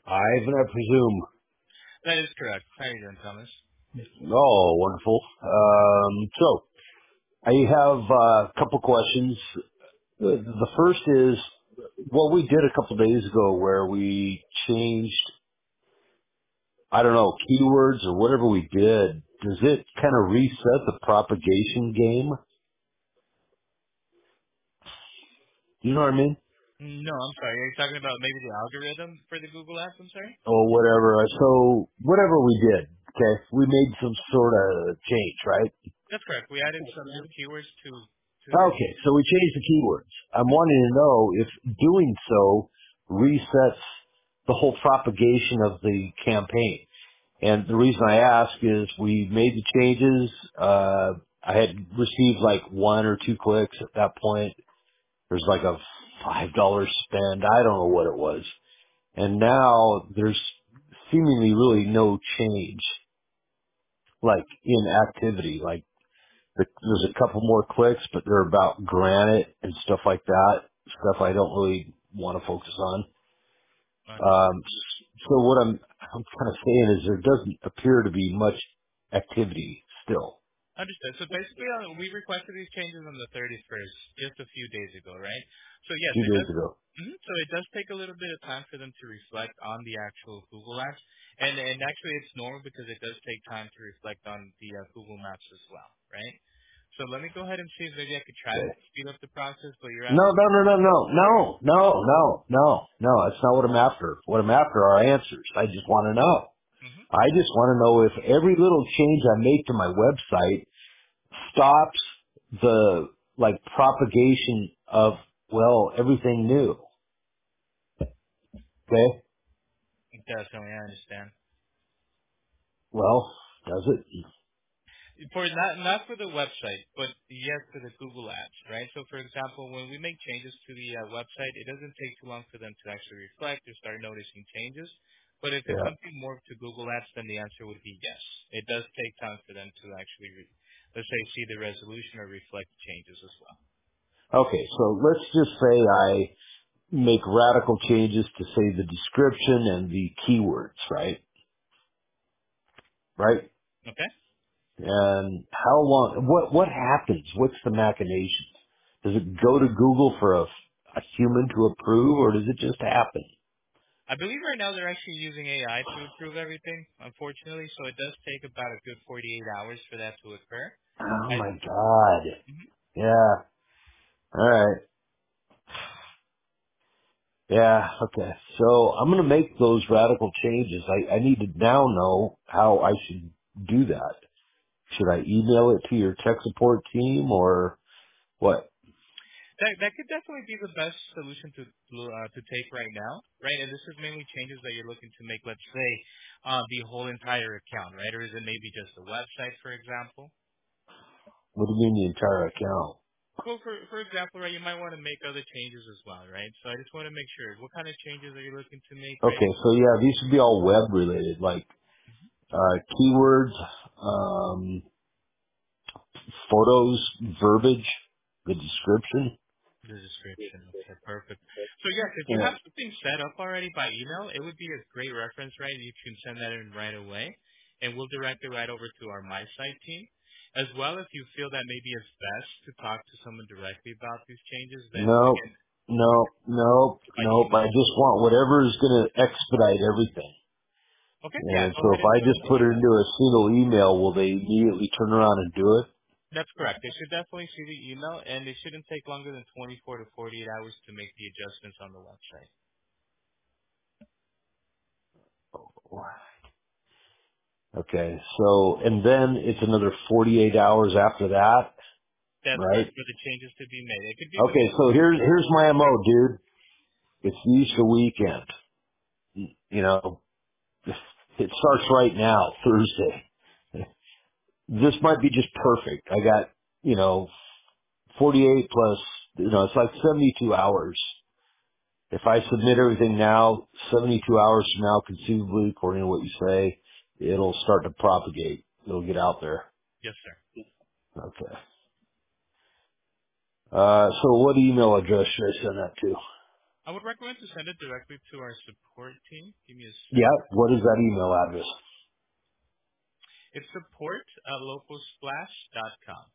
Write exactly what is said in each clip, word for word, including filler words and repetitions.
Ivan, I presume. That is correct. How are you doing, Thomas? Oh, wonderful. Um, so, I have uh, a couple questions. The, the first is, what we did a couple days ago where we changed, I don't know, keywords or whatever we did, does it kind of reset the propagation game? You know what I mean? No, I'm sorry. Are you talking about maybe the algorithm for the Google Ads? I'm sorry? Or whatever. So, whatever we did, okay, we made some sort of change, right? That's correct. We added some new keywords to to the. Okay, so we changed the keywords. I'm wanting to know if doing so resets the whole propagation of the campaign. And the reason I ask is we made the changes. Uh, I had received like one or two clicks at that point. There's like a five dollar spend. I don't know what it was. And now there's seemingly really no change, like in activity. Like There- There's a couple more clicks, but they're about granite and stuff like that. Stuff I don't really want to focus on. Understood. Um, so what I'm I'm kind of saying is there doesn't appear to be much activity still. Understood. So basically, uh, we requested these changes on the thirty-first, just a few days ago, right? So yes, Two it days does. ago. Mhm. So it does take a little bit of time for them to reflect on the actual Google Ads, and and actually it's normal because it does take time to reflect on the uh, Google Maps as well, right? So let me go ahead and see if maybe I could try to Okay. speed up the process, but you're No, absolutely. no, no, no, no, no, no, no, no, no. That's not what I'm after. What I'm after are answers. I just want to know. Mhm. I just want to know if every little change I make to my website stops the like propagation of well everything new. Okay. Definitely, I understand. Well, does it? For not not for the website, but yes for the Google Ads, right? So for example, when we make changes to the uh, website, it doesn't take too long for them to actually reflect or start noticing changes. But if it's Yeah. something more to Google Ads, then the answer would be yes. It does take time for them to actually, re- let's say, see the resolution or reflect changes as well. Okay, so let's just say I make radical changes to say the description and the keywords, right? Right? Okay. And how long, what, what happens? What's the machinations? Does it go to Google for a, a human to approve or does it just happen? I believe right now they're actually using A I to approve everything, unfortunately, so it does take about a good forty-eight hours for that to occur. Oh I, my God. Mhm. Yeah. All right. Yeah. Okay. So I'm going to make those radical changes. I, I need to now know how I should do that. Should I email it to your tech support team or what? That that could definitely be the best solution to uh, to take right now, right? And this is mainly changes that you're looking to make. Let's say uh, the whole entire account, right? Or is it maybe just the website, for example? What do you mean the entire account? Well, for for example, right, you might want to make other changes as well, right? So I just want to make sure what kind of changes are you looking to make, right? Okay, so yeah, these should be all web related, like uh, keywords, um, photos, verbiage, the description. The description. Okay, perfect. So yes, if you Yeah. have something set up already by email, it would be a great reference, right? You can send that in right away, and we'll direct it right over to our My Site team. As well, if you feel that maybe it's best to talk to someone directly about these changes, then No, again, we no, can no, by no. email. I just want whatever is going to expedite everything. Okay, yeah, And go so if ahead and I send just me the put it email. into a single email, will they immediately turn around and do it? That's correct. They should definitely see the email, and it shouldn't take longer than twenty-four to forty-eight hours to make the adjustments on the website. Okay, so, and then it's another forty-eight hours after that, That's right? correct for the changes to be made. It could be Okay, within. so here's, here's my M O, dude. It's the Easter weekend. You know, it starts right now, Thursday. This might be just perfect. I got, you know, forty-eight plus, you know, it's like seventy-two hours. If I submit everything now, seventy-two hours from now, conceivably, according to what you say, it'll start to propagate. It'll get out there. Yes, sir. Okay. Uh, so what email address should I send that to? I would recommend to send it directly to our support team. Give me a Yeah. second. What is that email address? It's support at localsplash dot com.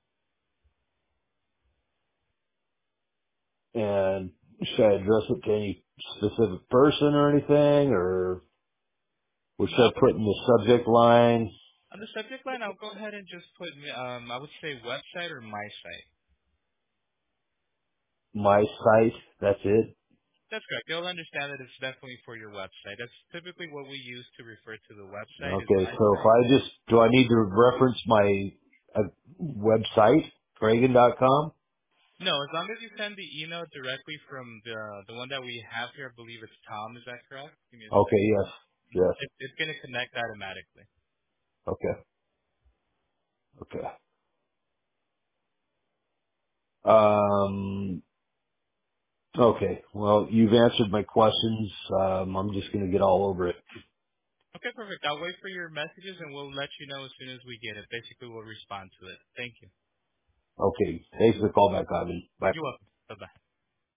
And should I address it to any specific person or anything, or what should No, I put in the subject line? on the subject line, I'll go ahead and just put, um, I would say website or my site. My site. That's it. That's correct. You'll understand that it's definitely for your website. That's typically what we use to refer to the website is Okay. my So if site. I just do, I need to reference my uh, website, Cragen dot com. No, as long as you send the email directly from the the one that we have here, I believe it's Tom. Is that correct? Give me a Okay. second. Yes. Yes. It, it's going to connect automatically. Okay. Okay. Um. Okay. Well, you've answered my questions. Um, I'm just going to get all over it. Okay, perfect. I'll wait for your messages and we'll let you know as soon as we get it. Basically, we'll respond to it. Thank you. Okay. Thanks for the call back, Ivan. Bye. You're welcome. Bye bye.